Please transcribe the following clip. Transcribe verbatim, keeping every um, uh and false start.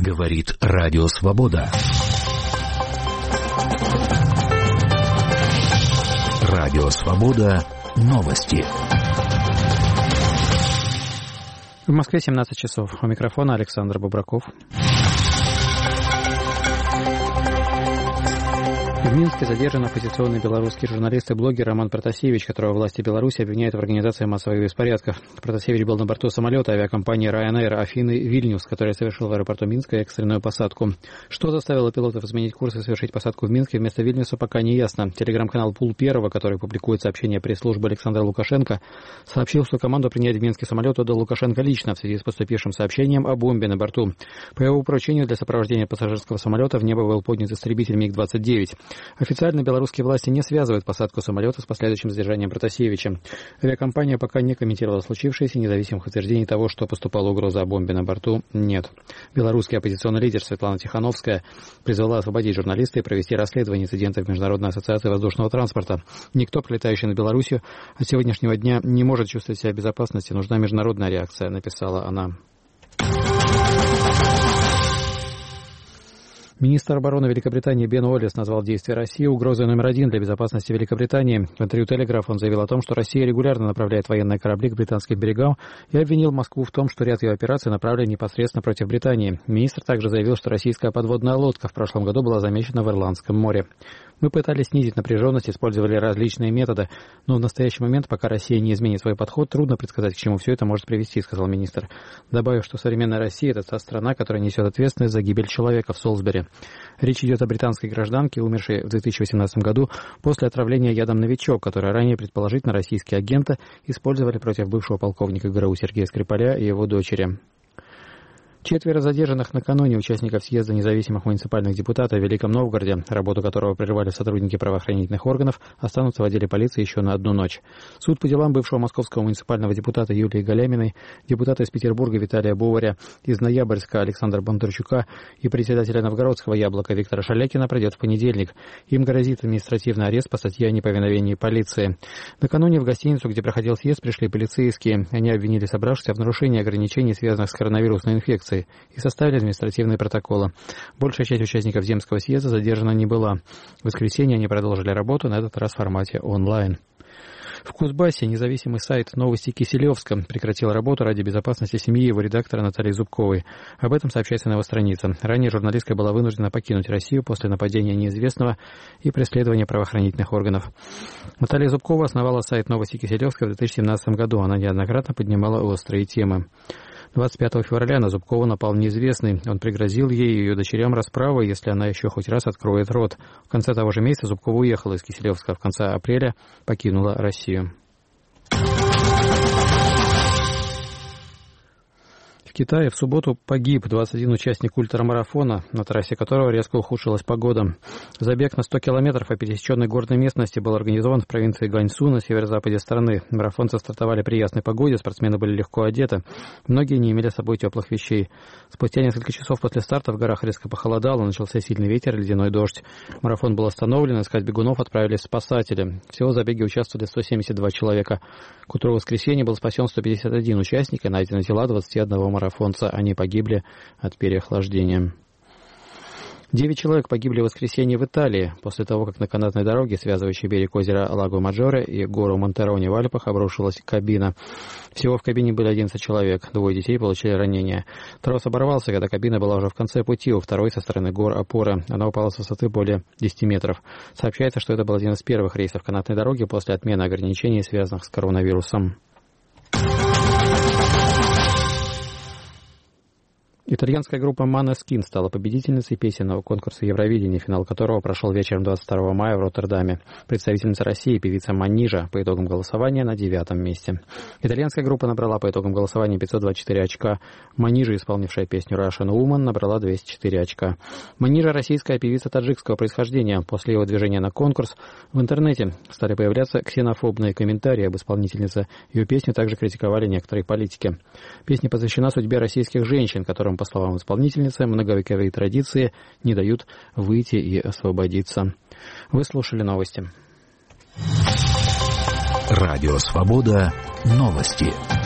Говорит Радио Свобода. Радио Свобода. Новости. В Москве семнадцать часов. У микрофона Александр Бобраков. В Минске задержан оппозиционный белорусский журналист и блогер Роман Протасевич, которого власти Беларуси обвиняют в организации массовых беспорядков. Протасевич был на борту самолета авиакомпании Ryanair Афины-Вильнюс, которая совершила в аэропорту Минска экстренную посадку. Что заставило пилотов изменить курс и совершить посадку в Минске вместо Вильнюса, пока не ясно. Телеграм-канал Пул Первого, который публикует сообщения пресс-службы Александра Лукашенко, сообщил, что команду принять в Минске самолет отдал Лукашенко лично в связи с поступившим сообщением о бомбе на борту. По его поручению для сопровождения пассажирского самолета в небо был поднят истребитель Миг двадцать девять. Официально белорусские власти не связывают посадку самолета с последующим задержанием Протасевича. Авиакомпания пока не комментировала случившееся, независимых утверждений того, что поступала угроза о бомбе на борту, нет. Белорусский оппозиционный лидер Светлана Тихановская призвала освободить журналиста и провести расследование инцидента в Международной ассоциации воздушного транспорта. Никто, прилетающий на Белоруссию, от сегодняшнего дня не может чувствовать себя в безопасности. Нужна международная реакция, написала она. Министр обороны Великобритании Бен Уоллес назвал действия России угрозой номер один для безопасности Великобритании. В интервью «Телеграф» он заявил о том, что Россия регулярно направляет военные корабли к британским берегам и обвинил Москву в том, что ряд ее операций направлен непосредственно против Британии. Министр также заявил, что российская подводная лодка в прошлом году была замечена в Ирландском море. Мы пытались снизить напряженность, использовали различные методы, но в настоящий момент, пока Россия не изменит свой подход, трудно предсказать, к чему все это может привести, сказал министр. Добавив, что современная Россия – это та страна, которая несет ответственность за гибель человека в Солсбери. Речь идет о британской гражданке, умершей в две тысячи восемнадцатом году после отравления ядом «Новичок», которое ранее, предположительно, российские агенты использовали против бывшего полковника ГРУ Сергея Скрипаля и его дочери. Четверо задержанных накануне участников съезда независимых муниципальных депутатов в Великом Новгороде, работу которого прервали сотрудники правоохранительных органов, останутся в отделе полиции еще на одну ночь. Суд по делам бывшего московского муниципального депутата Юлии Галяминой, депутата из Петербурга Виталия Боваря, из Ноябрьска Александра Бондарчука и председателя Новгородского «Яблока» Виктора Шалекина пройдет в понедельник. Им грозит административный арест по статье о неповиновении полиции. Накануне в гостиницу, где проходил съезд, пришли полицейские. Они обвинили собравшихся в нарушении ограничений, связанных с коронавирусной инфекцией, и составили административные протоколы. Большая часть участников Земского съезда задержана не была. В воскресенье они продолжили работу, на этот раз в формате онлайн. В Кузбассе независимый сайт «Новости Киселевска» прекратил работу ради безопасности семьи его редактора Натальи Зубковой. Об этом сообщается на его странице. Ранее журналистка была вынуждена покинуть Россию после нападения неизвестного и преследования правоохранительных органов. Наталья Зубкова основала сайт «Новости Киселевска» в две тысячи семнадцатом году. Она неоднократно поднимала острые темы. двадцать пятого февраля на Зубкову напал неизвестный. Он пригрозил ей и ее дочерям расправой, если она еще хоть раз откроет рот. В конце того же месяца Зубкова уехала из Киселевска, в конце апреля покинула Россию. В Китае в субботу погиб двадцать один участник ультрамарафона, на трассе которого резко ухудшилась погода. Забег на сто километров по пересеченной горной местности был организован в провинции Ганьсу на северо-западе страны. Марафонцы стартовали при ясной погоде, спортсмены были легко одеты. Многие не имели с собой теплых вещей. Спустя несколько часов после старта в горах резко похолодало, начался сильный ветер и ледяной дождь. Марафон был остановлен, искать бегунов отправились спасатели. Всего в забеге участвовали сто семьдесят два человека. К утру воскресенья был спасен сто пятьдесят один участник и найдены тела двадцати одного марафонца. Марафонца, они погибли от переохлаждения. Девять человек погибли в воскресенье в Италии после того, как на канатной дороге, связывающей берег озера Лаго-Маджоре и гору Монтерони в Альпах, обрушилась кабина. Всего в кабине были одиннадцать человек, двое детей получили ранения. Трос оборвался, когда кабина была уже в конце пути, у второй со стороны гор опоры. Она упала с высоты более десяти метров. Сообщается, что это был один из первых рейсов канатной дороги после отмены ограничений, связанных с коронавирусом. Итальянская группа Måneskin стала победительницей песенного конкурса Евровидения, финал которого прошел вечером двадцать второго мая в Роттердаме. Представительница России, певица Манижа, по итогам голосования на девятом месте. Итальянская группа набрала по итогам голосования пятьсот двадцать четыре очка. Манижа, исполнившая песню Russian Woman, набрала двести четыре очка. Манижа – российская певица таджикского происхождения. После его движения на конкурс в интернете стали появляться ксенофобные комментарии об исполнительнице. Ее песню также критиковали некоторые политики. Песня посвящена судьбе российских женщин, которым, по словам исполнительницы, многовековые традиции не дают выйти и освободиться. Вы слушали новости. Радио Свобода. Новости.